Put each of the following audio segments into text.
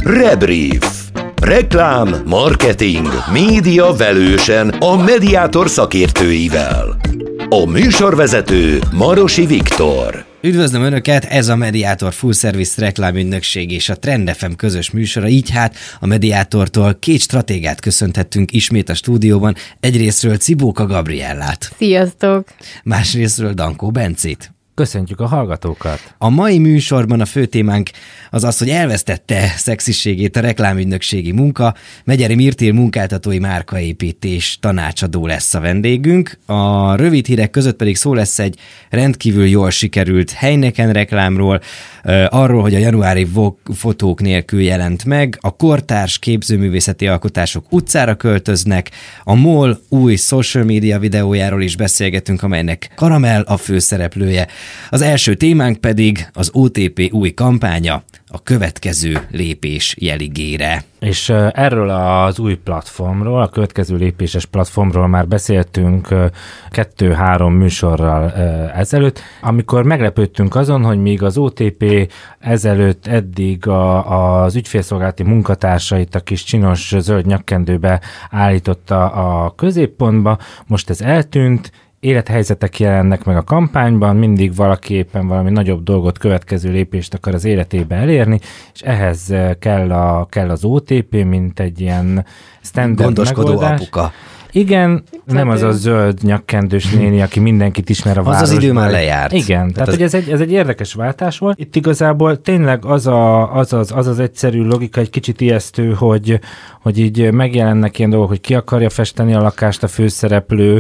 Rebrief. Reklám, marketing, média velősen a Mediator szakértőivel. A műsorvezető Marosi Viktor. Üdvözlöm Önöket, ez a Mediator Full Service reklámügynökség és a Trend FM közös műsora, így hát a Mediatortól két stratégát köszönthettünk ismét a stúdióban, egyrészről Cibóka Gabriellát. Sziasztok! Másrészről Dankó Bencét. Köszöntjük a hallgatókat! A mai műsorban a fő témánk az, hogy elvesztette szexiségét a reklámügynökségi munka. Megyeri Mirtél munkáltatói márkaépítés tanácsadó lesz a vendégünk. A rövid hírek között pedig szó lesz egy rendkívül jól sikerült Heineken reklámról, arról, hogy a januári fotók nélkül jelent meg, a kortárs képzőművészeti alkotások utcára költöznek, a MOL új social media videójáról is beszélgetünk, amelynek Karamell a főszereplője. Az első témánk pedig az OTP új kampánya, a következő lépés jeligére. És erről az új platformról, a következő lépéses platformról már beszéltünk 2-3 műsorral ezelőtt, amikor meglepődtünk azon, hogy míg az OTP ezelőtt eddig az ügyfélszolgálati munkatársait a kis csinos zöld nyakkendőbe állította a középpontba, most ez eltűnt, élethelyzetek jelennek meg a kampányban, mindig valaki éppen valami nagyobb dolgot, következő lépést akar az életébe elérni, és ehhez kell az OTP, mint egy ilyen standard gondoskodó megoldás. apuka. Igen, nem az a zöld nyakkendős néni, aki mindenkit ismer a városban. Az idő már lejárt. Igen, tehát hogy ez egy érdekes váltás volt. Itt igazából tényleg az egyszerű logika egy kicsit ijesztő, hogy így megjelennek ilyen dolgok, hogy ki akarja festeni a lakást a főszereplő,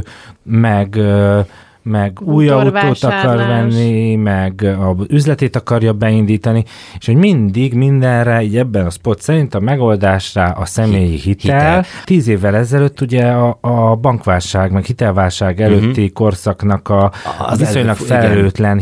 meg új autót akar venni, meg a üzletét akarja beindítani, és hogy mindig mindenre, így ebben a spot szerint a megoldásra a személyi hitel. 10 évvel ezelőtt ugye a bankválság, meg hitelválság előtti korszaknak a viszonylag felelőtlen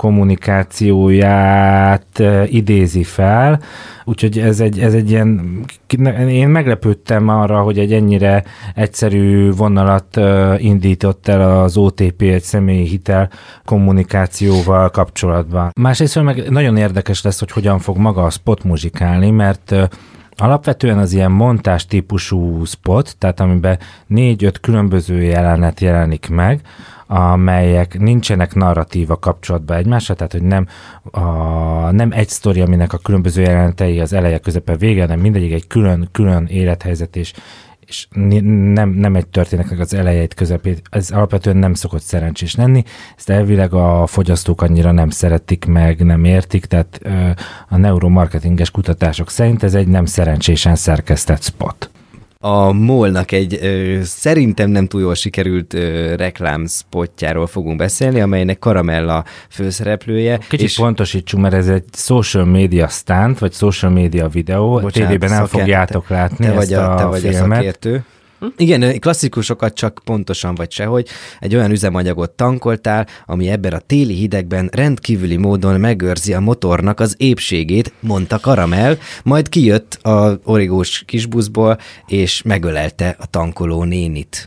hitelkommunikációját idézi fel, úgyhogy ez egy ilyen, én meglepődtem arra, hogy egy ennyire egyszerű vonalat indított el az OTP egy személyi hitel kommunikációval kapcsolatban. Másrészt meg nagyon érdekes lesz, hogy hogyan fog maga a spot muzsikálni, mert alapvetően az ilyen montás típusú spot, tehát amiben 4-5 különböző jelenet jelenik meg, amelyek nincsenek narratíva kapcsolatban egymással, tehát hogy nem egy sztori, aminek a különböző jelenetei az eleje, közepe, vége, hanem mindegyik egy külön élethelyzet, és nem egy történetnek az elejét, közepét, ez alapvetően nem szokott szerencsés lenni, ezt elvileg a fogyasztók annyira nem szeretik meg, nem értik, tehát a neuromarketinges kutatások szerint ez egy nem szerencsésen szerkesztett spot. A MOL-nak egy szerintem nem túl jól sikerült reklámspotjáról fogunk beszélni, amelynek Karamell a főszereplője. Kicsit pontosítsunk, mert ez egy social media stunt, vagy social media videó. A tévében nem fogjátok látni ezt te vagy filmet. A szakértő. Igen, klasszikusokat csak pontosan vagy sehogy. Egy olyan üzemanyagot tankoltál, ami ebben a téli hidegben rendkívüli módon megőrzi a motornak az épségét, mondta Karamell, majd kijött a origós kisbuszból, és megölelte a tankoló nénit.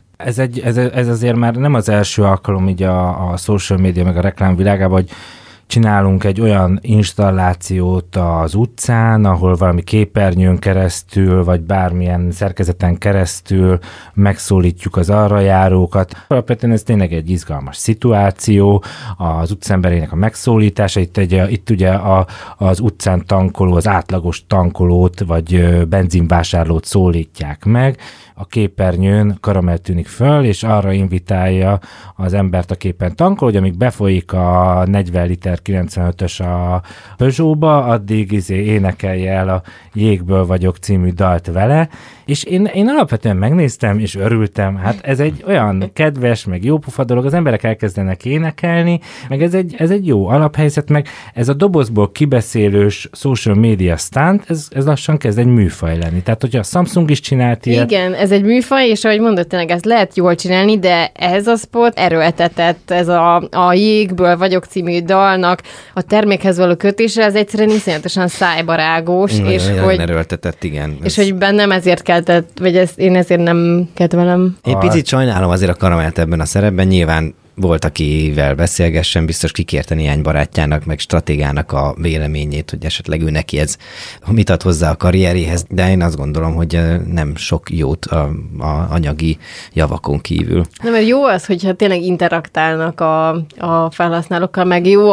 Ez azért már nem az első alkalom így a social media meg a reklám világában, hogy csinálunk egy olyan installációt az utcán, ahol valami képernyőn keresztül, vagy bármilyen szerkezeten keresztül megszólítjuk az arra járókat. Alapvetően ez tényleg egy izgalmas szituáció, az utcemberének a megszólítása, itt ugye az utcán tankoló, az átlagos tankolót, vagy benzinvásárlót szólítják meg, a képernyőn Karamell tűnik föl, és arra invitálja az embert a képen tankol, hogy amíg befolyik a 40 liter 95-ös a Peugeotba, addig énekelje el a Jégből vagyok című dalt vele, és én alapvetően megnéztem, és örültem, hát ez egy olyan kedves, meg jópofa dolog, az emberek elkezdenek énekelni, meg ez egy jó alaphelyzet, meg ez a dobozból kibeszélős social media stunt, ez lassan kezd egy műfaj lenni. Tehát, hogyha a Samsung is csinált ilyet. Igen, ez egy műfaj, és ahogy mondod, tényleg ezt lehet jól csinálni, de ez a spot erőltetett, ez a Jégből vagyok című dalnak a termékhez való kötése, ez egyszerűen iszonyatosan szájbarágós, és hogy erőltetett, igen. És hogy bennem ezért keltett, vagy én ezért nem kedvelem. Én picit sajnálom azért a Karamellt ebben a szerepben, nyilván volt, akivel beszélgessen, biztos kikérte néhány barátjának, meg stratégának a véleményét, hogy esetleg ő neki ez mit ad hozzá a karrieréhez, de én azt gondolom, hogy nem sok jót a anyagi javakon kívül. Nem, mert jó az, hogyha tényleg interaktálnak a felhasználókkal, meg jó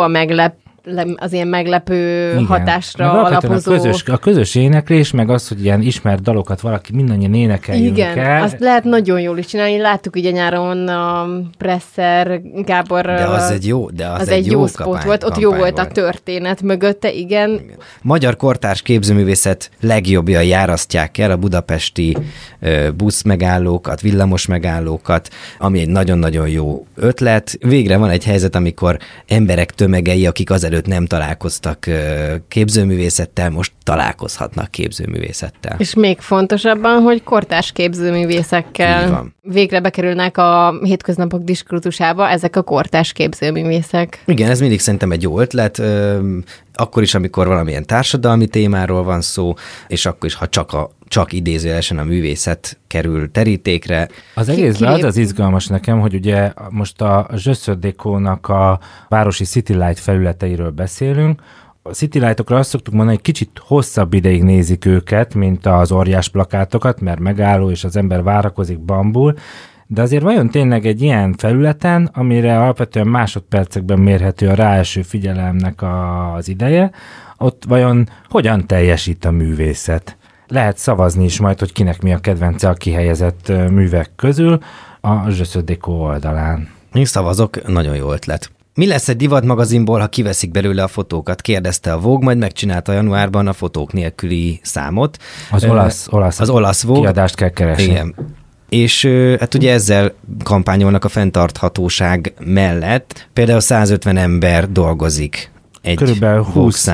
az ilyen meglepő igen. hatásra alapozó. A közös éneklés, meg az, hogy ilyen ismert dalokat valaki mindannyian énekeljünk el. Igen, azt lehet nagyon jól is csinálni. Láttuk ugye nyáron a Presser Gábor. De az egy jó spot volt. Ott jó volt a történet mögötte, igen. Magyar kortárs képzőművészet legjobbjai járasztják el a budapesti buszmegállókat, villamos megállókat, ami egy nagyon-nagyon jó ötlet. Végre van egy helyzet, amikor emberek tömegei, akik azelőtt nem találkoztak képzőművészettel, most találkozhatnak képzőművészettel. És még fontosabban, hogy kortárs képzőművészekkel végre bekerülnek a hétköznapok diskurzusába ezek a kortárs képzőművészek. Igen, ez mindig szerintem egy jó ötlet, akkor is, amikor valamilyen társadalmi témáról van szó, és akkor is, ha csak idézőjelesen a művészet kerül terítékre. Az egészben az izgalmas nekem, hogy ugye most a Zsöszördékónak a városi City Light felületeiről beszélünk. A City Light-okra azt szoktuk mondani, hogy kicsit hosszabb ideig nézik őket, mint az óriás plakátokat, mert megálló, és az ember várakozik, bambul. De azért vajon tényleg egy ilyen felületen, amire alapvetően másodpercekben mérhető a ráeső figyelemnek az ideje, ott vajon hogyan teljesít a művészet? Lehet szavazni is majd, hogy kinek mi a kedvence a kihelyezett művek közül a Zsöszördékó oldalán. Én szavazok, nagyon jó ötlet. Mi lesz egy divatmagazinból, ha kiveszik belőle a fotókat? Kérdezte a Vogue, majd megcsinálta januárban a fotók nélküli számot. Az olasz Vogue. Kiadást kell keresni. Igen. És hát ugye ezzel kampányolnak a fenntarthatóság mellett. Például 150 ember dolgozik egy körülbelül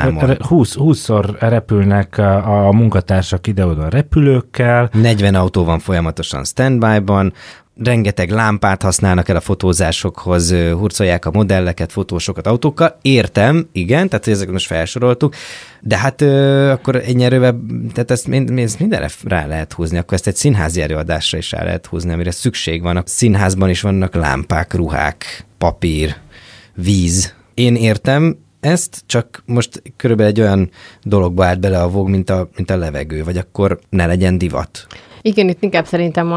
20-szor repülnek a munkatársak ide-oda a repülőkkel. 40 autó van folyamatosan standby-ban, rengeteg lámpát használnak el a fotózásokhoz, hurcolják a modelleket, fotósokat autókkal. Értem, igen, tehát ezeket most felsoroltuk, de hát akkor egy nyerővel, tehát ezt mindenre rá lehet húzni, akkor ezt egy színházi előadásra is rá lehet húzni, amire szükség van. A színházban is vannak lámpák, ruhák, papír, víz. Én értem ezt, csak most körülbelül egy olyan dologba állt bele a Vogue, mint a levegő, vagy akkor ne legyen divat. Igen, itt inkább szerintem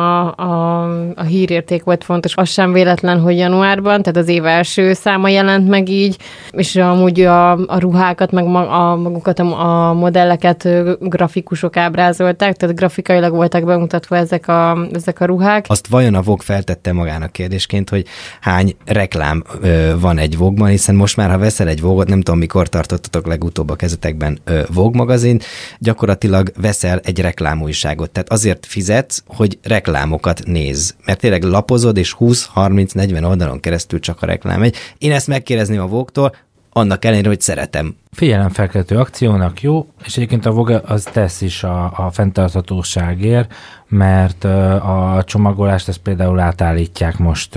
a hírérték volt fontos. Az sem véletlen, hogy januárban, tehát az év első száma jelent meg így, és amúgy a ruhákat, meg magukat a modelleket grafikusok ábrázolták, tehát grafikailag voltak bemutatva ezek a ruhák. Azt vajon a Vogue feltette magának kérdésként, hogy hány reklám van egy Vogue-ban, hiszen most már, ha veszel egy Vogue-ot, nem tudom, mikor tartottatok legutóbb a kezetekben Vogue magazint, gyakorlatilag veszel egy reklámújságot. Tehát azért fizetsz, hogy reklámokat néz. Mert tényleg lapozod, és 20-30-40 oldalon keresztül csak a reklám megy. Én ezt megkérdezném a Vogue-tól, annak ellenére, hogy szeretem. Figyelemfelkeltő akciónak jó, és egyébként a Vogue az tesz is a fenntarthatóságért, mert a csomagolást ezt például átállítják most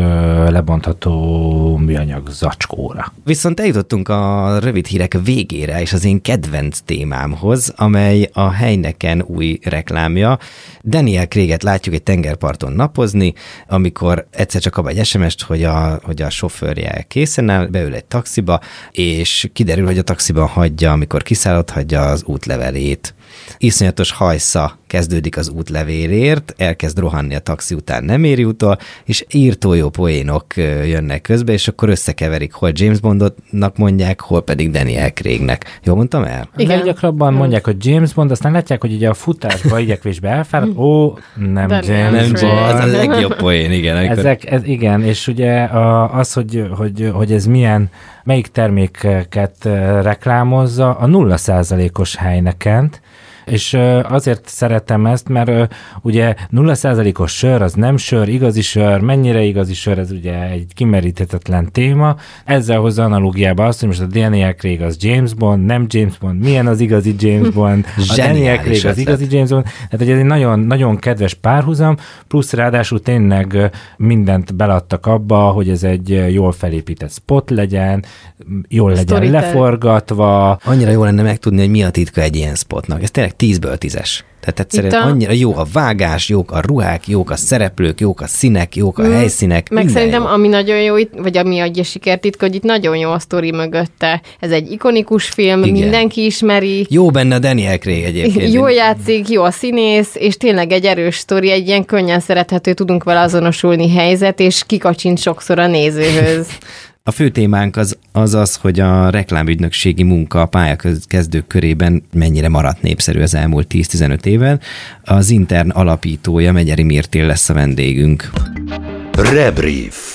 lebontható műanyag zacskóra. Viszont eljutottunk a rövid hírek végére, és az én kedvenc témámhoz, amely a Heineken új reklámja. Daniel Craig-et látjuk egy tengerparton napozni, amikor egyszer csak kap egy SMS-t, hogy a sofőrje készen áll, beül egy taxiba, és kiderül, hogy a taxiban hagyja, amikor kiszállott, hagyja az útlevelét. Iszonyatos hajsza kezdődik az útlevélért, elkezd rohanni a taxi után, nem éri utol, és írtó jó poénok jönnek közbe, és akkor összekeverik, hol James Bondnak mondják, hol pedig Daniel Craignek. Jól mondtam el? Igen. Leggyakrabban mondják, hogy James Bond, aztán látják, hogy ugye a futásba, igyekvésbe elfárad, nem James Bond. Az a legjobb poén, igen. Amikor... igen, és ugye az, hogy ez melyik terméket reklámozza, a 0%-os Heinekent, és azért szeretem ezt, mert ugye 0%-os sör, az nem sör, igazi sör, mennyire igazi sör, ez ugye egy kimeríthetetlen téma. Ezzel hozza analógiába azt, hogy most a Daniel Craig az James Bond, nem James Bond, milyen az igazi James Bond, a Daniel Craig az igazi James Bond. Tehát ugye ez egy nagyon, nagyon kedves párhuzam, plusz ráadásul tényleg mindent beladtak abba, hogy ez egy jól felépített spot legyen, jól legyen leforgatva. Annyira jó lenne megtudni, hogy mi a titka egy ilyen spotnak. Ez tényleg 10-ből 10-es. Tehát egyszerűen annyira jó a vágás, jók a ruhák, jók a szereplők, jók a színek, jók a helyszínek. Meg szerintem, jó. ami nagyon jó itt, vagy ami adja sikertitka, hogy itt nagyon jó a sztori mögötte. Ez egy ikonikus film, igen. Mindenki ismeri. Jó benne a Daniel Craig egyébként. Jól játszik, jó a színész, és tényleg egy erős sztori, egy ilyen könnyen szerethető, tudunk vele azonosulni helyzet, és kikacsint sokszor a nézőhöz. A fő témánk az, hogy a reklámügynökségi munka a pályakezdők körében mennyire maradt népszerű az elmúlt 10-15 éven. Az Intern alapítója, Megyeri Mirtél lesz a vendégünk. Rebrief.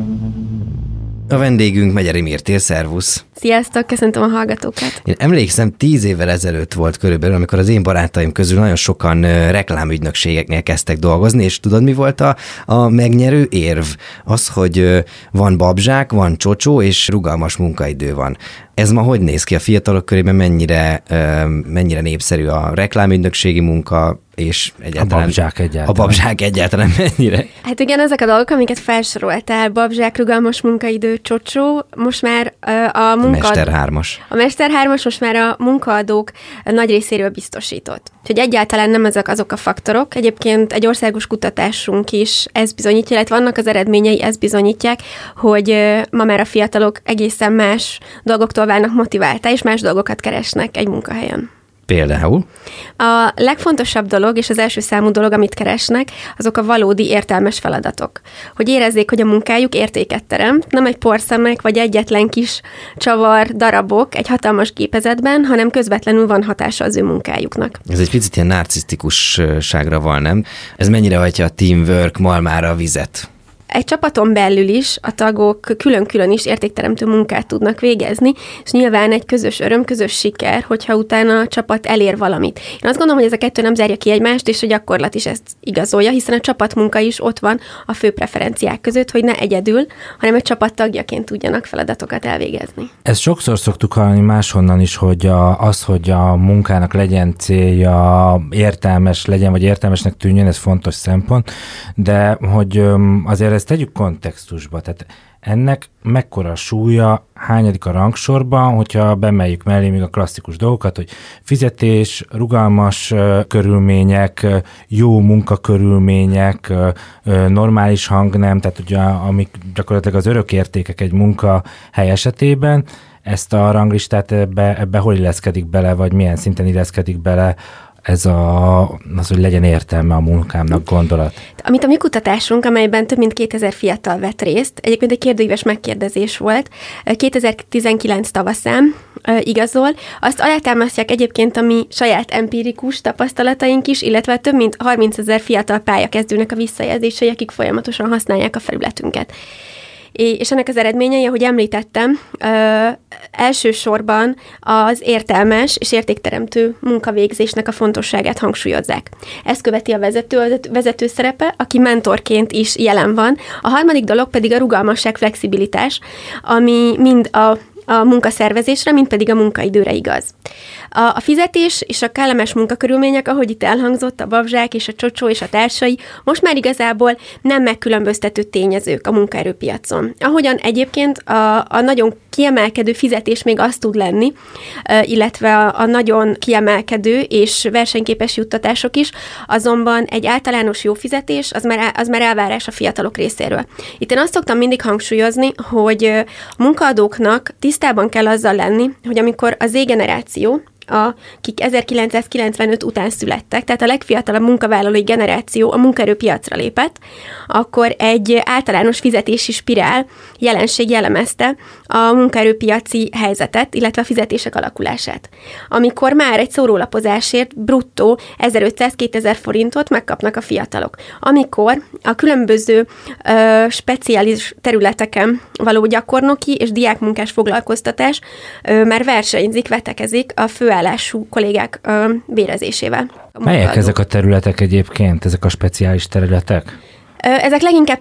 A vendégünk Megyeri Mirtél, szervusz! Sziasztok, köszöntöm a hallgatókat! Én emlékszem, 10 évvel ezelőtt volt körülbelül, amikor az én barátaim közül nagyon sokan reklámügynökségeknél kezdtek dolgozni, és tudod, mi volt a megnyerő érv? Az, hogy van babzsák, van csocsó, és rugalmas munkaidő van. Ez ma hogy néz ki a fiatalok körében, mennyire népszerű a reklámügynökségi munka, és egyáltalán... A babzsák egyáltalán mennyire? Hát igen, ezek a dolgok, amiket felsoroltál, babzsák, rugalmas munkaidő, csocsó, most már a Mester 3-as. A Mester 3-as most már a munkaadók nagy részéről biztosított. Úgyhogy egyáltalán nem ezek azok a faktorok. Egyébként egy országos kutatásunk is ez bizonyítja, illetve vannak az eredményei, ezt bizonyítják, hogy ma már a fiatalok egészen más dolgoktól válnak motiváltá, és más dolgokat keresnek egy munkahelyen. Például? A legfontosabb dolog, és az első számú dolog, amit keresnek, azok a valódi értelmes feladatok. Hogy érezzék, hogy a munkájuk értéket teremt, nem egy porszemek vagy egyetlen kis csavar darabok egy hatalmas gépezetben, hanem közvetlenül van hatása az ő munkájuknak. Ez egy picit ilyen narcisztikusságra van, nem? Ez mennyire hagyja a teamwork malmára a vizet? Egy csapaton belül is a tagok külön-külön is értékteremtő munkát tudnak végezni, és nyilván egy közös öröm, közös siker, hogyha utána a csapat elér valamit. Én azt gondolom, hogy ez a kettő nem zárja ki egymást, és a gyakorlat is ezt igazolja, hiszen a csapatmunka is ott van a fő preferenciák között, hogy ne egyedül, hanem egy csapat tagjaként tudjanak feladatokat elvégezni. Ezt sokszor szoktuk hallani máshonnan is, hogy hogy a munkának legyen célja, értelmes legyen, vagy értelmesnek tűnjön, ez fontos szempont, de hogy azért ezt tegyük kontextusba, tehát ennek mekkora a súlya, hányadik a rangsorban, hogyha bemeljük mellé még a klasszikus dolgokat, hogy fizetés, rugalmas körülmények, jó munkakörülmények, normális hangnem, tehát ugye amik gyakorlatilag az örök értékek egy munkahely esetében, ezt a ranglistát ebbe hol illeszkedik bele, vagy milyen szinten illeszkedik bele ez az, hogy legyen értelme a munkámnak gondolat. Amit a mi kutatásunk, amelyben több mint 2000 fiatal vett részt, egyébként egy kérdőíves megkérdezés volt, 2019 tavaszán igazol, azt alátámasztják egyébként a mi saját empirikus tapasztalataink is, illetve több mint 30 000 fiatal pályakezdőnek a visszajelzései, akik folyamatosan használják a felületünket. És ennek az eredményei, ahogy említettem, elsősorban az értelmes és értékteremtő munkavégzésnek a fontosságát hangsúlyozzák. Ezt követi a vezető szerepe, aki mentorként is jelen van. A harmadik dolog pedig a rugalmasság, flexibilitás, ami mind a munkaszervezésre, mint pedig a munkaidőre igaz. A fizetés és a kellemes munkakörülmények, ahogy itt elhangzott, a babzsák és a csocsó és a társai, most már igazából nem megkülönböztető tényezők a munkaerőpiacon. Ahogyan egyébként a nagyon kiemelkedő fizetés még az tud lenni, illetve a nagyon kiemelkedő és versenyképes juttatások is, azonban egy általános jó fizetés, az már elvárás a fiatalok részéről. Itt én azt szoktam mindig hangsúlyozni, hogy a munkaadóknak tisztában kell azzal lenni, hogy amikor a Z-generáció, akik 1995 után születtek, tehát a legfiatalabb munkavállalói generáció a munkaerőpiacra lépett, akkor egy általános fizetési spirál jelenség jellemezte a munkaerőpiaci helyzetet, illetve a fizetések alakulását. Amikor már egy szórólapozásért bruttó 1500-2000 forintot megkapnak a fiatalok. Amikor a különböző speciális területeken való gyakornoki és diákmunkás foglalkoztatás már versenyzik, vetekezik a főállású kollégák bérezésével. Melyek ezek a területek egyébként, ezek a speciális területek? Ezek leginkább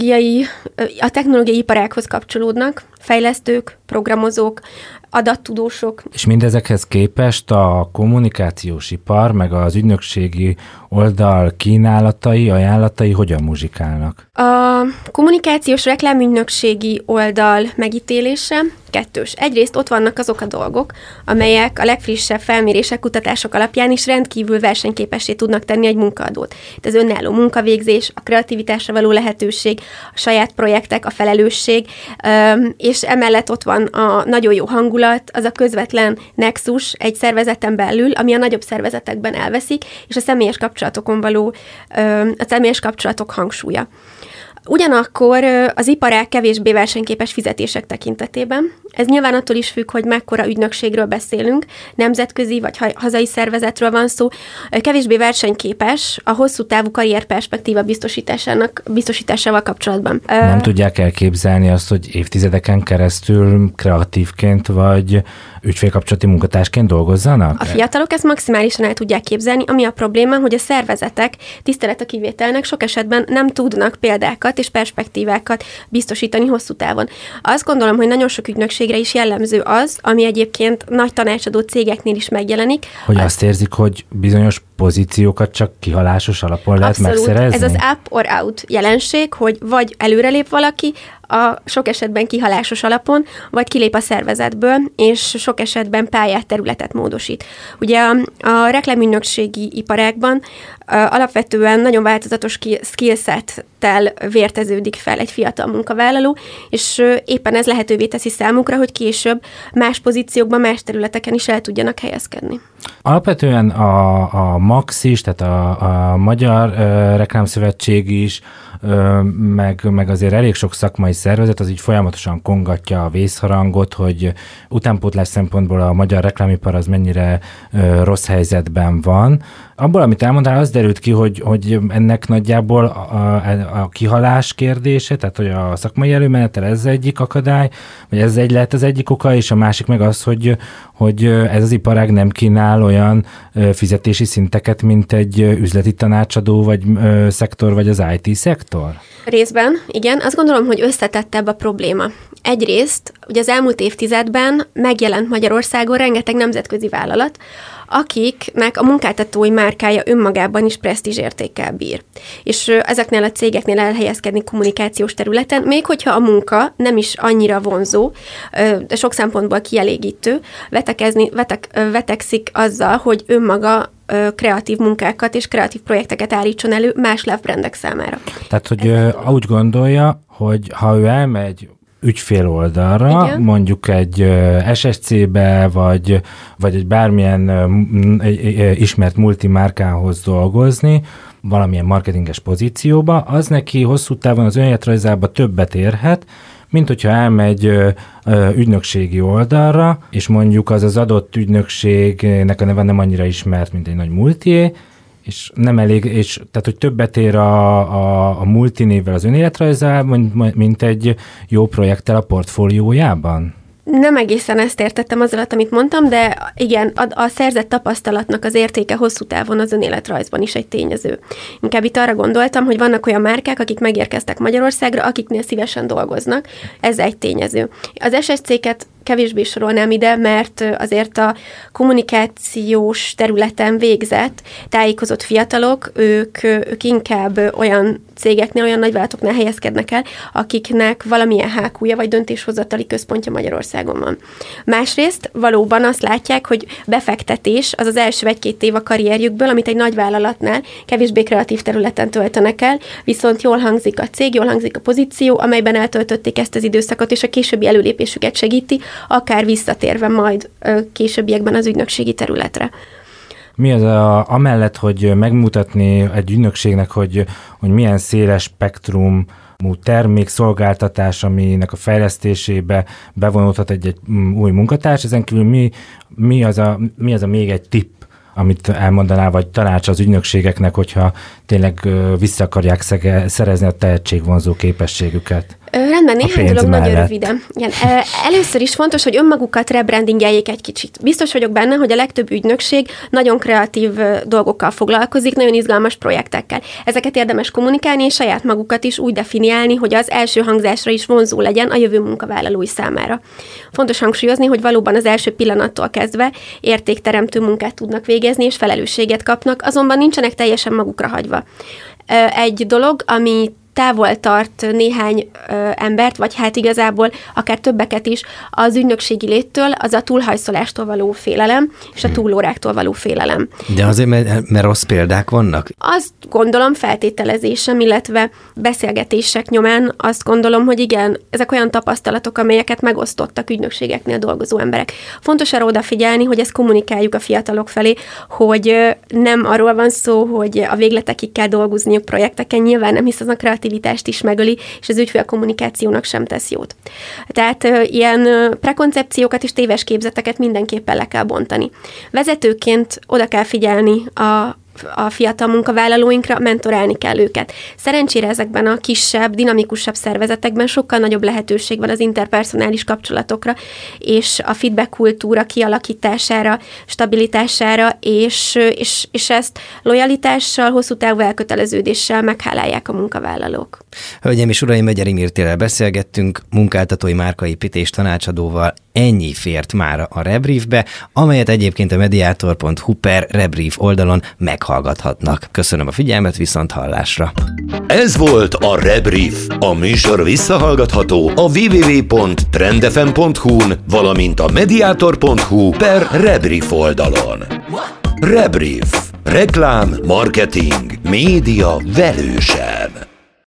a technológiai iparághoz kapcsolódnak, fejlesztők, programozók, adattudósok. És mindezekhez képest a kommunikációs ipar, meg az ügynökségi oldal kínálatai, ajánlatai hogyan muzsikálnak? A kommunikációs reklámügynökségi oldal megítélése kettős. Egyrészt ott vannak azok a dolgok, amelyek a legfrissebb felmérések, kutatások alapján is rendkívül versenyképessé tudnak tenni egy munkaadót. Itt az önálló munkavégzés, a kreativitásra való lehetőség, a saját projektek, a felelősség, és emellett ott van a nagyon jó hangulat, az a közvetlen nexus egy szervezeten belül, ami a nagyobb szervezetekben elveszik, és a személyes kapcsolatokon való, a személyes kapcsolatok hangsúlya. Ugyanakkor az iparág kevésbé versenyképes fizetések tekintetében. Ez nyilván attól is függ, hogy mekkora ügynökségről beszélünk, nemzetközi vagy hazai szervezetről van szó. Kevésbé versenyképes a hosszú távú karrierperspektíva biztosításával kapcsolatban. Nem tudják elképzelni azt, hogy évtizedeken keresztül kreatívként vagy ügyfélkapcsolati munkatársként dolgozzanak? A fiatalok ezt maximálisan el tudják képzelni, ami a probléma, hogy a szervezetek tisztelet a kivételnek sok esetben nem tudnak példákat és perspektívákat biztosítani hosszú távon. Azt gondolom, hogy nagyon sok ügynökségre is jellemző az, ami egyébként nagy tanácsadó cégeknél is megjelenik. Hogy azt érzik, hogy bizonyos pozíciókat csak kihalásos alapon lehet megszerezni? Ez az up or out jelenség, hogy vagy előrelép valaki, a sok esetben kihalásos alapon, vagy kilép a szervezetből, és sok esetben pályát, területet módosít. Ugye a reklámügynökségi iparágban alapvetően nagyon változatos skillsettel vérteződik fel egy fiatal munkavállaló, és éppen ez lehetővé teszi számukra, hogy később más pozíciókban, más területeken is el tudjanak helyezkedni. Alapvetően a MAX is, tehát a Magyar Reklámszövetség is, meg azért elég sok szakmai szervezet, az így folyamatosan kongatja a vészharangot, hogy utánpótlás szempontból a magyar reklámipar az mennyire rossz helyzetben van. Abból, amit elmondtál, az derült ki, hogy ennek nagyjából a kihalás kérdése, tehát hogy a szakmai előmenetel ez egyik akadály, vagy ez lehet az egyik oka, és a másik meg az, hogy ez az iparág nem kínál olyan fizetési szinteket, mint egy üzleti tanácsadó, vagy szektor, vagy az IT szektor? Részben, igen. Azt gondolom, hogy összetettebb a probléma. Egyrészt, ugye az elmúlt évtizedben megjelent Magyarországon rengeteg nemzetközi vállalat, akiknek a munkáltatói márkája önmagában is presztízsértékkel bír. És ezeknél a cégeknél elhelyezkedni kommunikációs területen, még hogyha a munka nem is annyira vonzó, de sok szempontból kielégítő, vetekszik azzal, hogy önmaga kreatív munkákat és kreatív projekteket állítson elő más love-brandek számára. Tehát, hogy úgy gondolja, hogy ha ő elmegy ügyfél oldalra, igen, mondjuk egy SSC-be, vagy egy bármilyen ismert multimárkához dolgozni, valamilyen marketinges pozícióba, az neki hosszú távon az önéletrajzába többet érhet, mint hogyha elmegy ügynökségi oldalra, és mondjuk az adott ügynökségnek a neve nem annyira ismert, mint egy nagy multié, és nem elég, és tehát, hogy többet ér a multinévvel az önéletrajzában, mint egy jó projekttel a portfóliójában? Nem egészen ezt értettem az alatt, amit mondtam, de igen, a szerzett tapasztalatnak az értéke hosszú távon az önéletrajzban is egy tényező. Inkább itt arra gondoltam, hogy vannak olyan márkák, akik megérkeztek Magyarországra, akiknél szívesen dolgoznak. Ez egy tényező. Az SSC-ket kevésbé sorolnám ide, mert azért a kommunikációs területen végzett, tájékozott fiatalok, ők inkább olyan cégeknél, olyan nagyvállalatoknál helyezkednek el, akiknek valamilyen HQ-ja vagy döntéshozatali központja Magyarországon van. Másrészt valóban azt látják, hogy befektetés az első 1-2 év a karrierjükből, amit egy nagyvállalatnál kevésbé kreatív területen töltenek el, viszont jól hangzik a cég, jól hangzik a pozíció, amelyben eltöltötték ezt az időszakot, és a későbbi előlépésüket segíti, akár visszatérve majd későbbiekben az ügynökségi területre. Mi az amellett, hogy megmutatni egy ügynökségnek, hogy milyen széles spektrumú termék, szolgáltatás, aminek a fejlesztésébe bevonódhat egy új munkatárs, ezen kívül mi az a még egy tipp, amit elmondanál, vagy tanács az ügynökségeknek, hogyha tényleg vissza akarják szerezni a tehetségvonzó képességüket? Rendben, néhány dolog nagyon röviden. Igen. Először is fontos, hogy önmagukat rebrandingeljék egy kicsit. Biztos vagyok benne, hogy a legtöbb ügynökség nagyon kreatív dolgokkal foglalkozik, nagyon izgalmas projektekkel. Ezeket érdemes kommunikálni, és saját magukat is úgy definiálni, hogy az első hangzásra is vonzó legyen a jövő munkavállalói számára. Fontos hangsúlyozni, hogy valóban az első pillanattól kezdve értékteremtő munkát tudnak végezni, és felelősséget kapnak, azonban nincsenek teljesen magukra hagyva. Egy dolog, amit távol tart néhány embert, vagy hát igazából akár többeket is az ügynökségi léttől, az a túlhajszolástól való félelem, és a túlóráktól való félelem. De azért, mert rossz példák vannak? Azt gondolom feltételezésem, illetve beszélgetések nyomán azt gondolom, hogy igen, ezek olyan tapasztalatok, amelyeket megosztottak ügynökségeknél dolgozó emberek. Fontos arra odafigyelni, hogy ezt kommunikáljuk a fiatalok felé, hogy nem arról van szó, hogy a végletekig kell dolgozniuk projekteken, nyilván nem, hisz az a kreativitást is megöli, és az ügyfélkommunikációnak sem tesz jót. Tehát ilyen prekoncepciókat és téves képzeteket mindenképpen le kell bontani. Vezetőként oda kell figyelni a fiatal munkavállalóinkra, mentorálni kell őket. Szerencsére ezekben a kisebb, dinamikusabb szervezetekben sokkal nagyobb lehetőség van az interpersonális kapcsolatokra, és a feedback kultúra kialakítására, stabilitására, és ezt lojalitással, hosszú távú elköteleződéssel meghálálják a munkavállalók. Hölgyeim és uraim, Megyeri Mirtillel beszélgettünk, munkáltatói márkaépítés tanácsadóval. Ennyi fért már a Rebriefbe, amelyet egyébként a mediator.hu/rebrief oldalon meghallgathatnak. Köszönöm a figyelmet, viszont hallásra. Ez volt a Rebrief. A műsor visszahallgatható a www.trendfm.hu-n, valamint a mediator.hu/rebrief oldalon. Rebrief. Reklám, marketing, média velősen.